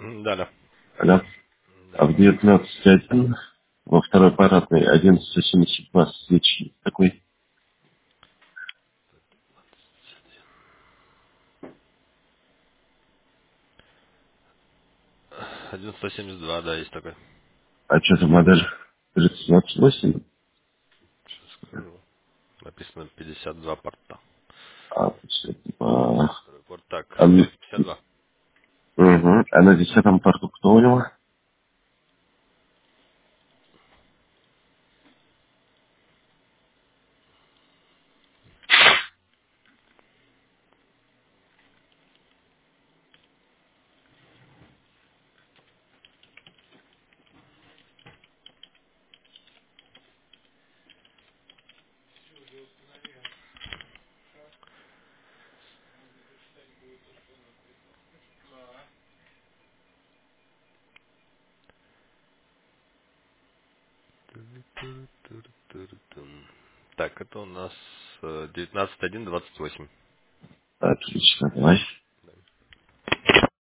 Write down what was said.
Да, да. Алло. Да. А в 19.1 во второй парадной 11.72 свечи. Такой. 1172, да, есть такой. А что за модель? 3028? Сейчас скажу. Написано 52 порта. А, все, типа... Второй порт. Так, А, все, 52. а на 10-м порту кто у него? Ту-ру-ту-ру-ту-ру-тум. Так, это у нас 19.1.28. Отлично, давай.